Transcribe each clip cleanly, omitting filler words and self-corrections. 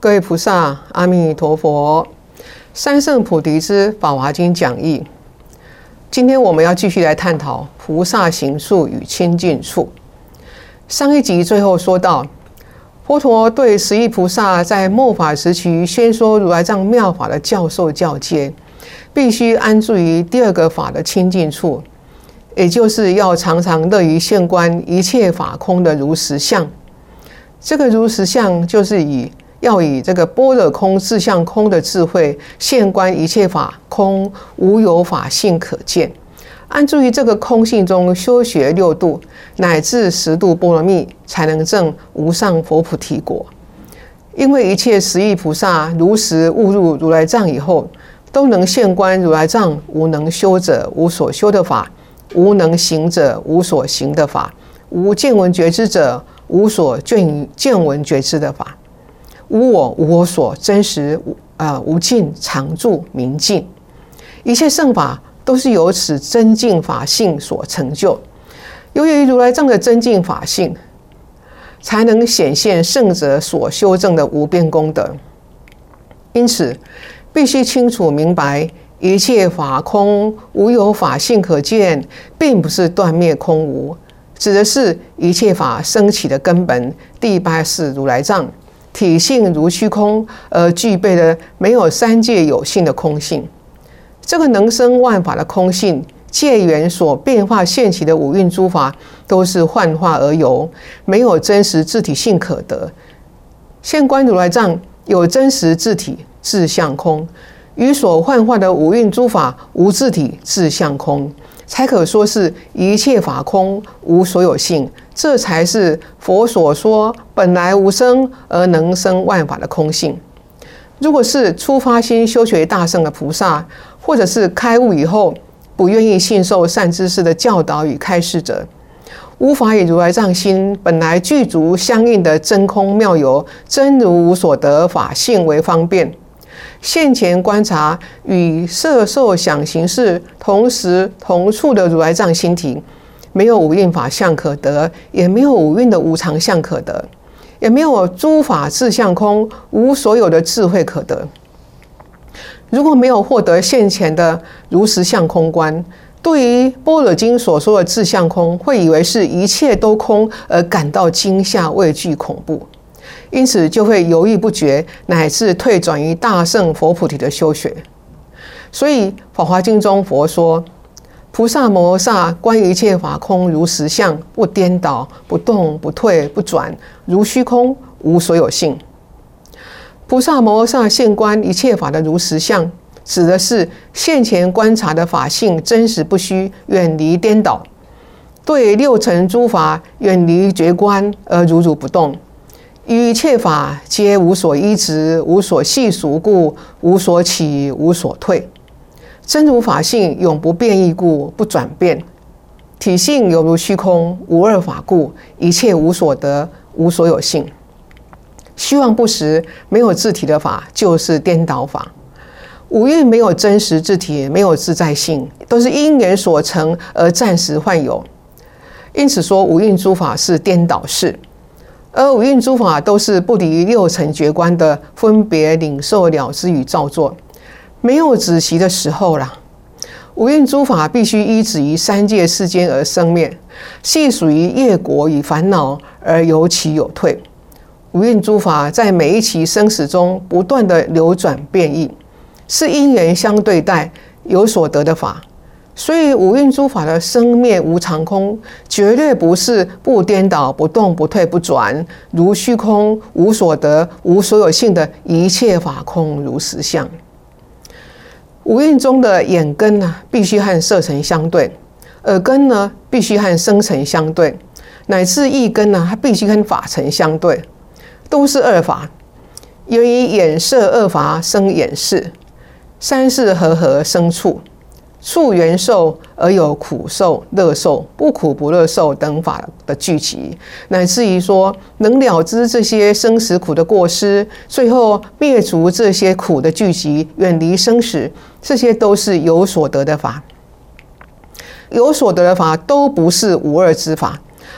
各位菩萨，阿弥陀佛。三圣菩提之法华经讲义。今天我们要继续来探讨菩萨行处与清净处。上一集最后说到，佛陀对十亿菩萨在末法时期宣说如来藏妙法的教授教诫，必须安住于第二个法的清净处，也就是要常常乐于现观一切法空的如实相。这个如实相就是要以这个般若空自相空的智慧现观一切法空，无有法性可见，安住于这个空性中修学六度乃至10度波罗蜜，才能证无上佛菩提果。因为一切十亿菩萨如实悟入如来藏以后，都能现观如来藏无能修者无所修的法，无能行者无所行的法，无见闻觉知者无所见闻觉知的法，无我无我所，真实无尽常住明净。一切圣法都是由此真净法性所成就。由于如来藏的真净法性，才能显现圣者所修正的无边功德。因此必须清楚明白，一切法空，无有法性可见，并不是断灭空无，指的是一切法升起的根本，第八世如来藏，体性如虚空，而具备了没有三界有性的空性。这个能生万法的空性，借缘所变化现起的五蕴诸法，都是幻化而有，没有真实自体性可得。现观如来藏有真实自体自相空，与所幻化的五蕴诸法无自体自相空，才可说是一切法空，无所有性。这才是佛所说本来无生而能生万法的空性。如果是初发心修学大乘的菩萨，或者是开悟以后不愿意信受善知识的教导与开示者，无法以如来藏心本来具足相应的真空妙有真如无所得法性为方便，现前观察与色受想行识同时同处的如来藏心体，没有五蕴法相可得，也没有五蕴的无常相可得，也没有诸法自相空无所有的智慧可得。如果没有获得现前的如实相空观，对于般若经所说的自相空，会以为是一切都空而感到惊吓畏惧恐怖，因此就会犹豫不决，乃至退转于大乘佛菩提的修学。所以法华经中佛说，菩萨摩诃萨观一切法空如实相，不颠倒不动不退不转，如虚空无所有性。菩萨摩诃萨现观一切法的如实相，指的是现前观察的法性真实不虚，远离颠倒，对六尘诸法远离觉观而如如不动，于一切法皆无所依执，无所系属故，无所起无所退。真如法性永不变异故，不转变，体性犹如虚空，无二法故，一切无所得，无所有性。虚妄不实，没有自体的法就是颠倒法。五蕴没有真实自体，没有自在性，都是因缘所成而暂时幻有。因此说五蕴诸法是颠倒事，而五蕴诸法都是不离六尘觉观的分别领受了知与造作，没有止息的时候啦。五蕴诸法必须依止于三界世间而生灭，系属于业果与烦恼而有起有退。五蕴诸法在每一期生死中不断的流转变异，是因缘相对待有所得的法。所以五蕴诸法的生灭无常空，绝对不是不颠倒不动不退不转，如虚空无所得无所有性的一切法空如实相。五蕴中的眼根必须和色尘相对，耳根必须和声尘相对，乃至意根它必须跟法尘相对，都是二法。由于眼色二法生眼识，三世合合生处，处缘受而有苦受乐受不苦不乐受等法的聚集，乃至于说能了知这些生死苦的过失，最后灭除这些苦的聚集，远离生死，这些都是有所得的法。有所得的法都不是无二之法。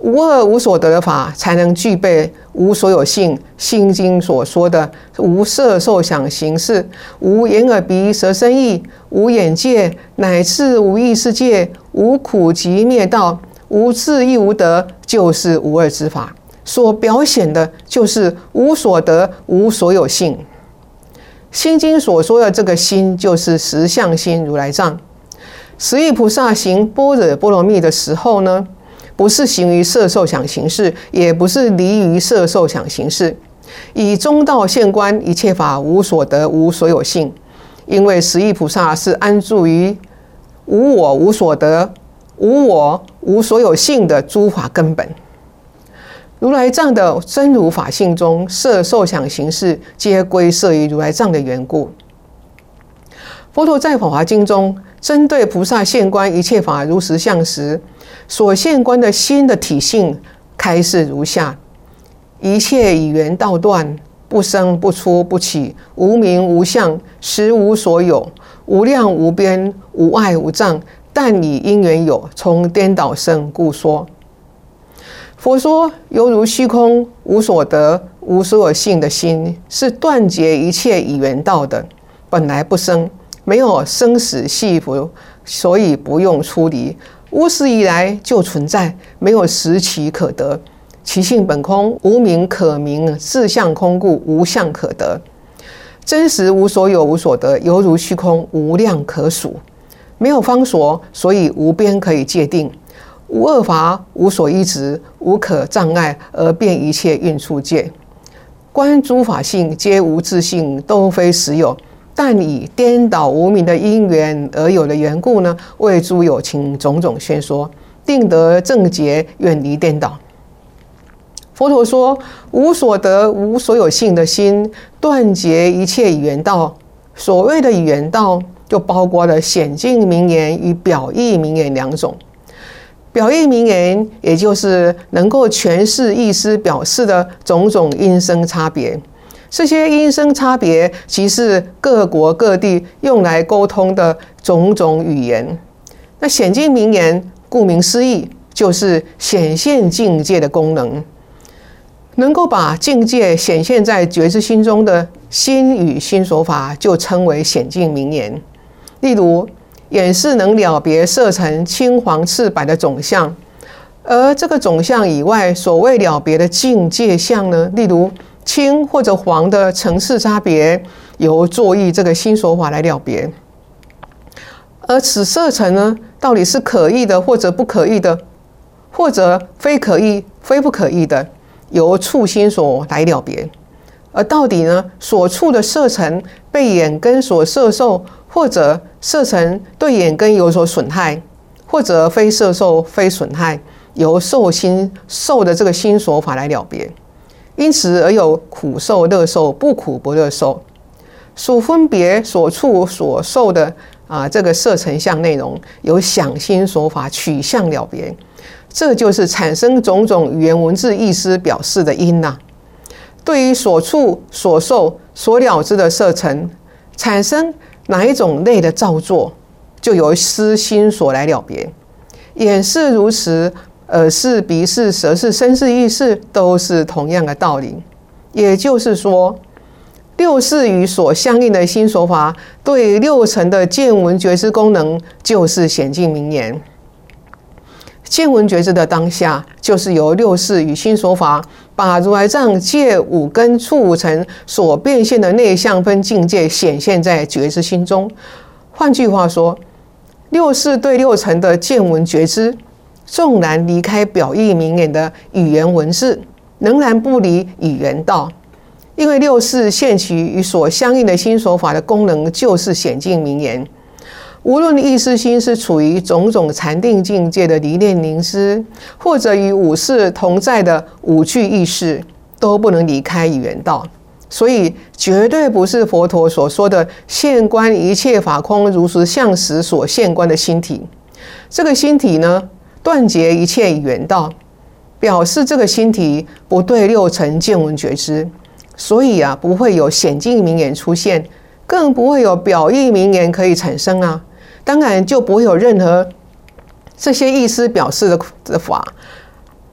无二无所得的法，才能具备无所有性。心经所说的无色受想行识，无眼耳鼻舌身意，无眼界，乃至无意识界，无苦集灭道，无智亦无得，就是无二之法。所表显的就是无所得、无所有性。心经所说的这个心，就是实相心如来藏。十地菩萨行般若波罗蜜的时候呢，不是行于色受想行识，也不是离于色受想行识，以中道现观一切法无所得、无所有性。因为十地菩萨是安住于无我、无所得、无我、无所有性的诸法根本。如来藏的真如法性中，色受想行识皆归摄于如来藏的缘故。佛陀在《法华经》中，针对菩萨现观一切法如实相时，所现观的心的体性开示如下：一切以缘道断，不生不出不起，无名无相，实无所有，无量无边，无碍无障，但以因缘有，从颠倒生故说。佛说，犹如虚空无所得、无所有性的心，是断绝一切以缘道的，本来不生，没有生死系缚，所以不用出离。无始以来就存在，没有时期可得。其性本空，无名可名，自相空故，无相可得。真实无所有、无所得，犹如虚空，无量可数，没有方所，所以无边可以界定。无二法，无所依执，无可障碍，而遍一切蕴处界。观诸法性，皆无自性，都非实有。但以颠倒无明的因缘而有的缘故呢，为诸有情种种宣说，定得正觉，远离颠倒。佛陀说，无所得、无所有性的心，断绝一切语言道。所谓的语言道，就包括了显境名言与表意名言两种。表意名言，也就是能够诠释意思表示的种种音声差别。这些音声差别，即是各国各地用来沟通的种种语言。那显境名言，顾名思义，就是显现境界的功能，能够把境界显现在觉知心中的心与心所法，就称为显境名言。例如，眼是能了别色尘青黄赤白的种相，而这个种相以外，所谓了别的境界相呢，例如青或者黄的层次差别，由作意这个心所法来了别。而此色尘呢，到底是可意的或者不可意的，或者非可意非不可意的，由触心所来了别。而到底呢，所触的色尘被眼根所摄受，或者色尘对眼根有所损害，或者非摄受非损害，由受心受的这个心所法来了别。因此而有苦受、乐受、不苦不乐受，属分别所触所受的这个色尘相内容，由想心所法取向了别。这就是产生种种语言文字意思表示的因呐。对于所触所受所了知的色尘，产生哪一种类的造作，就由思心所来了别。眼是如此，耳是、鼻是、舌是、身是、意是，都是同样的道理。也就是说，六识与所相应的心所法，对六尘的见闻觉知功能，就是显境名言。见闻觉知的当下，就是由六识与心所法，把如来藏借五根触五尘所变现的内相分境界显现在觉知心中。换句话说，六识对六尘的见闻觉知，纵然离开表意名言的语言文字，仍然不离语言道。因为六识现起与所相应的心所法的功能，就是显境名言。无论意识心是处于种种禅定境界的离念凝思，或者与五识同在的五具意识，都不能离开语言道。所以绝对不是佛陀所说的现观一切法空如实相时所现观的心体。这个心体呢，断绝一切语言道，表示这个心体不对六尘见闻觉知，所以不会有显境名言出现，更不会有表意名言可以产生啊。当然就不会有任何这些意思表示的法，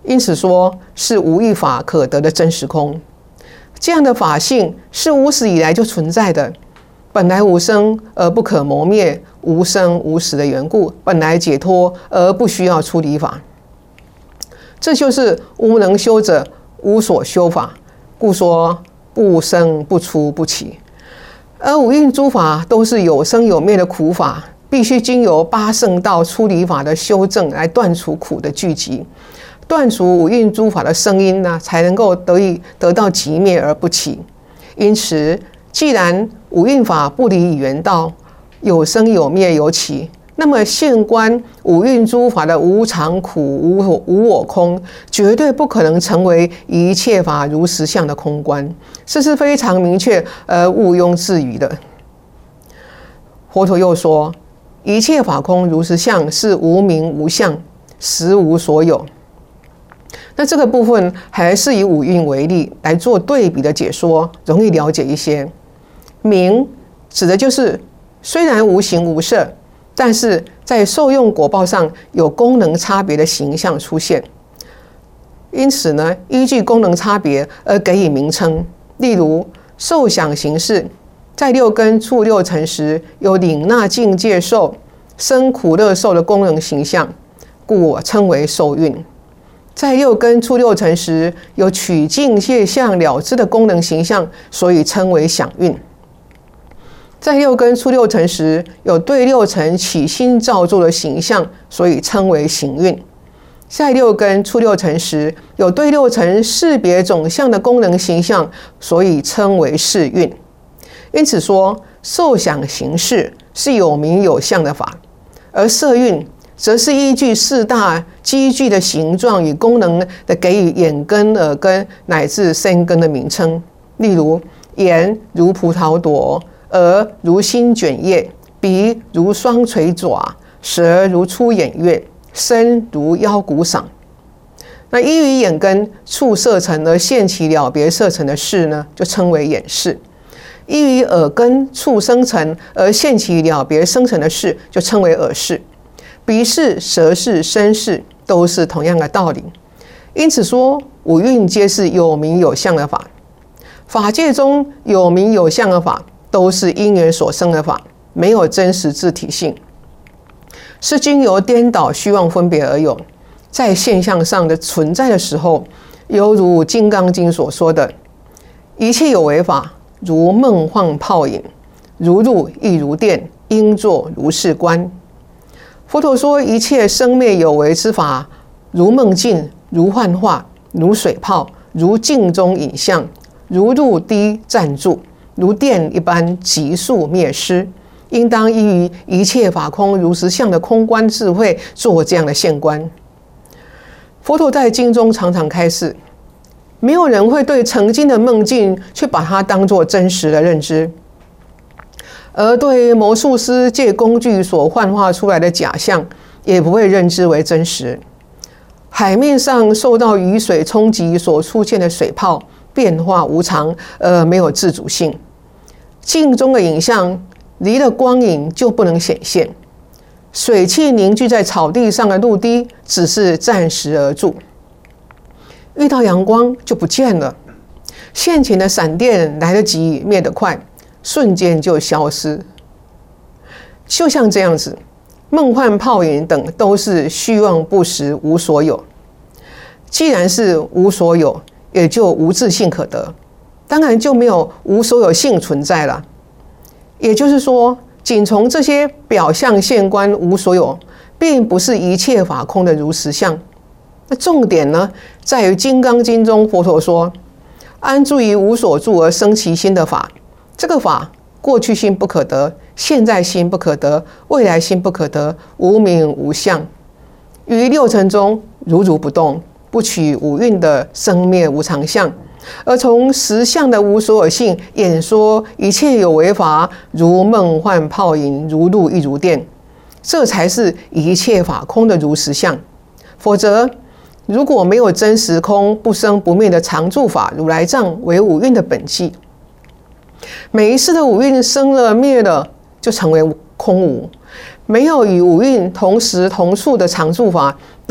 因此说是无一法可得的真实空。这样的法性是无始以来就存在的，本来无生而不可磨灭，无生无死的缘故，本来解脱而不需要出离法。这就是无能修者无所修法，故说不生不出不起。而五蕴诸法都是有生有灭的苦法，必须经由八圣道出离法的修正来断除苦的聚集，断除五蕴诸法的声音呢，才能够得到寂灭而不起。因此，既然五蕴法不离缘道，有生有灭有起，那么现观五蕴诸法的无常苦无我空，绝对不可能成为一切法如实相的空观，这是非常明确而毋庸置疑的。佛陀又说，一切法空如实相是无名无相，实无所有。那这个部分还是以五蕴为例来做对比的解说，容易了解一些。名指的就是虽然无形无色，但是在受用果报上有功能差别的形象出现，因此呢，依据功能差别而给予名称。例如受想行识，在六根触六尘时有领纳境界受、生苦乐受的功能形象，故我称为受蕴；在六根触六尘时有取境界相了知的功能形象，所以称为想蕴；在六根触六尘时有对六尘起心造作的形象，所以称为行蕴；在六根触六尘时有对六尘识别种相的功能形象，所以称为识蕴。因此说，受想行识是有名有相的法，而色蕴则是依据四大积聚的形状与功能的给予眼根、耳根乃至身根的名称。例如，眼如葡萄朵，耳如新卷叶，鼻如双垂爪，舌如出眼月，身如腰骨赏。那依于眼根触色尘而现起了别色尘的事呢，就称为眼识；依于耳根触声尘而现起了别声尘的事，就称为耳识。鼻识、舌识、身识都是同样的道理。因此说，五蕴皆是有名有相的法。法界中有名有相的法，都是因缘所生的法，没有真实自体性，是经由颠倒虚妄分别而有。在现象上的存在的时候，犹如《金刚经》所说的，一切有为法，如梦幻泡影，如露亦如电，应作如是观。佛陀说，一切生灭有为之法，如梦境，如幻化，如水泡，如镜中影像，如露滴暂住，如电一般急速灭失，应当依于一切法空如实相的空观智慧做这样的现观。佛陀在经中常常开示，没有人会对曾经的梦境去把它当作真实的认知，而对魔术师借工具所幻化出来的假象，也不会认知为真实。海面上受到雨水冲击所出现的水泡，变化无常而没有自主性。镜中的影像离了光影就不能显现，水汽凝聚在草地上的露滴只是暂时而住，遇到阳光就不见了。现前的闪电来得急，灭得快，瞬间就消失。就像这样子，梦幻泡影等都是虚妄不实，无所有。既然是无所有，也就无自性可得，当然就没有无所有性存在了。也就是说，仅从这些表象现观无所有，并不是一切法空的如实相。那重点呢，在于《金刚经》中佛陀说，安住于无所住而生其心的法，这个法过去心不可得，现在心不可得，未来心不可得，无名无相，于六尘中如如不动，不取五蕴的生灭无常相，而从实相的无所有性演说一切有为法，如梦幻泡影，如露亦如电，这才是一切法空的如实相。否则，如果没有真实空不生不灭的常住法如来藏为五蕴的本际，每一次的五蕴生了灭了，就成为空无。没有与五蕴同时同处的常住法，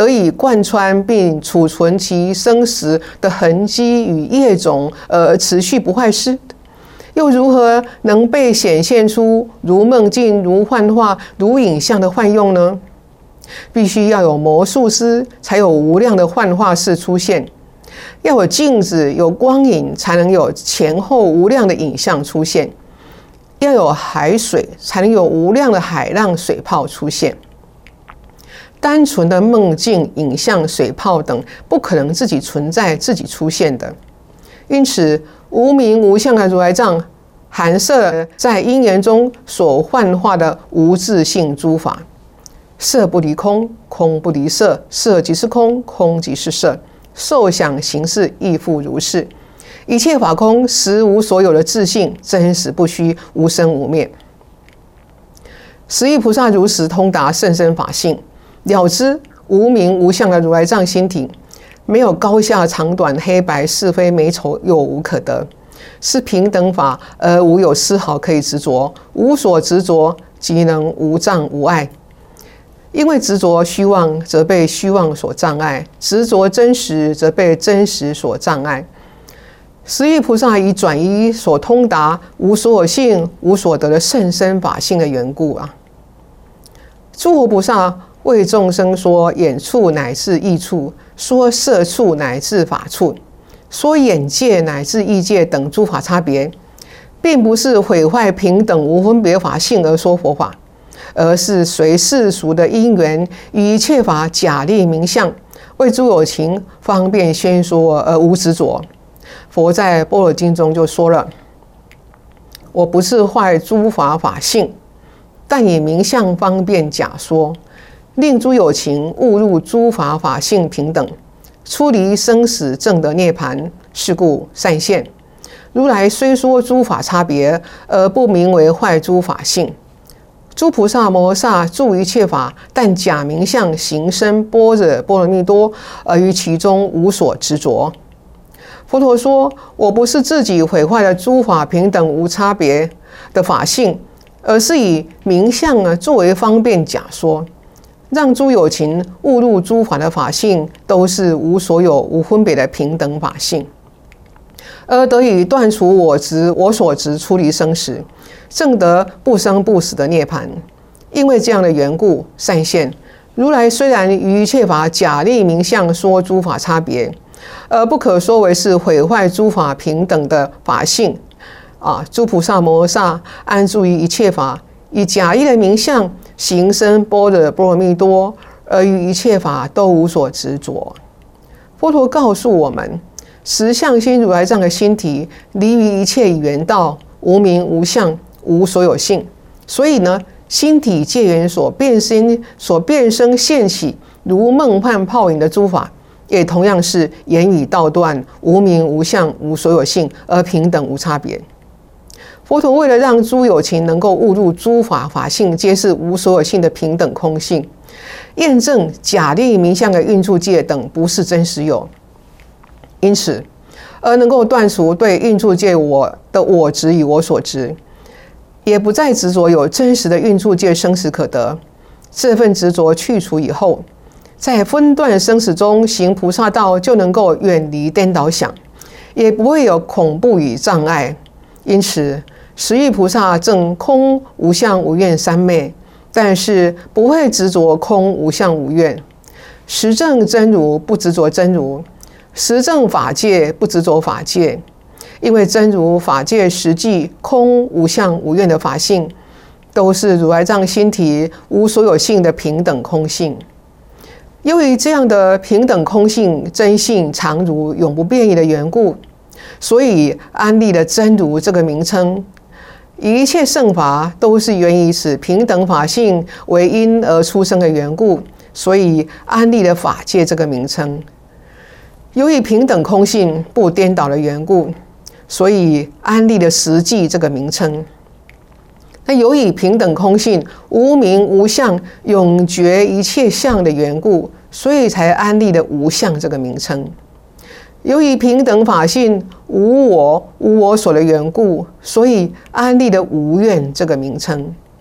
得以贯穿并储存其生时的痕迹与业种，而持续不坏失，又如何能被显现出如梦境、如幻化、如影像的幻用呢？必须要有魔术师，才有无量的幻化式出现；要有镜子、有光影，才能有前后无量的影像出现；要有海水，才能有无量的海浪、水泡出现。单纯的梦境、影像、水泡等，不可能自己存在、自己出现的。因此，无名无相的如来藏，含摄在因缘中所幻化的无自性诸法。色不离空，空不离色，色即是空，空即是色，受想行识亦复如是。一切法空，实无所有的自性，真实不虚，无生无灭。十地菩萨如实通达甚深法性，了知无名无相的如来藏心体，没有高下长短、黑白是非美丑，有无可得，是平等法，而无有丝毫可以执着，无所执着，即能无障无碍。因为执着虚妄，则被虚妄所障碍；执着真实，则被真实所障碍。十地菩萨以转依所通达无所有性、无所得的甚深法性的缘故啊。诸佛菩萨为众生说眼处乃至意处，说色处乃至法处，说眼界乃至意界等诸法差别，并不是毁坏平等无分别法性而说佛法，而是随世俗的因缘与一切法假立名相，为诸有情方便宣说而无执着。佛在《般若经》中就说了：“我不是坏诸法法性，但以名相方便假说，令诸有情误入诸法法性平等，出离生死正得涅槃。是故善现。如来虽说诸法差别，而不名为坏诸法性。诸菩萨摩诃萨住一切法，但假名相行深般若波罗蜜多，而于其中无所执着。”佛陀说：“我不是自己毁坏了诸法平等无差别的法性，而是以名相作为方便假说，让诸有情误入诸法的法性都是无所有、无分别的平等法性，而得以断除我执、我所执，出离生死，证得不生不死的涅槃。因为这样的缘故，善现。如来虽然于一切法假立名相说诸法差别，而不可说为是毁坏诸法平等的法性诸菩萨摩诃萨安住于一切法，以假意的名相行深般若波罗蜜多，而于一切法都无所执着。”佛陀告诉我们，实相心如来藏的心体离于一切语言道，无名无相，无所有性。所以呢，心体界缘所变生现起如梦幻泡影的诸法，也同样是言语道断，无名无相，无所有性，而平等无差别。佛陀为了让诸有情能够悟入诸法法性皆是无所有性的平等空性，验证假立名相的运处界等不是真实有，因此而能够断除对运处界我的我执与我所执，也不再执着有真实的运处界生死可得。这份执着去除以后，在分段生死中行菩萨道，就能够远离颠倒想，也不会有恐怖与障碍。因此，十地菩萨证空无相无愿三昧，但是不会执着空无相无愿。实证真如不执着真如，实证法界不执着法界。因为真如法界实际空无相无愿的法性，都是如来藏心体无所有性的平等空性。由于这样的平等空性真性常如永不变异的缘故，所以安立了真如这个名称。一切圣法都是源于此平等法性为因而出生的缘故，所以安立了法界这个名称。由于平等空性不颠倒的缘故，所以安立了实际这个名称。那由于平等空性无名无相，永绝一切相的缘故，所以才安立了无相这个名称。由于平等法性无我无我所的缘故，所以安立了无愿这个名称。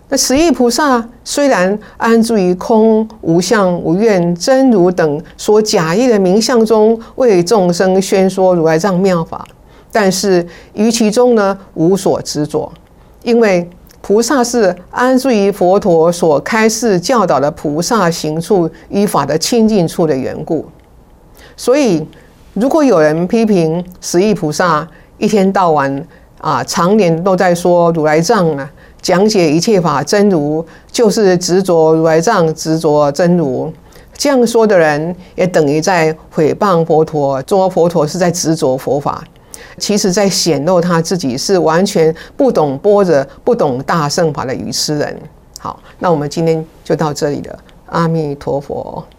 那十亿菩萨虽然安住于空、无相、无愿、真如等所假意的名相中，为众生宣说如来藏妙法，但是于其中呢，无所执着，因为菩萨是安住于佛陀所开示教导的菩萨行处与法的清净处的缘故。所以，如果有人批评十亿菩萨一天到晚常年都在说如来藏讲解一切法真如，就是执着如来藏，执着真如。这样说的人，也等于在诽谤佛陀，说佛陀是在执着佛法。其实在显露他自己是完全不懂般若、不懂大乘法的愚痴人。好，那我们今天就到这里了。阿弥陀佛。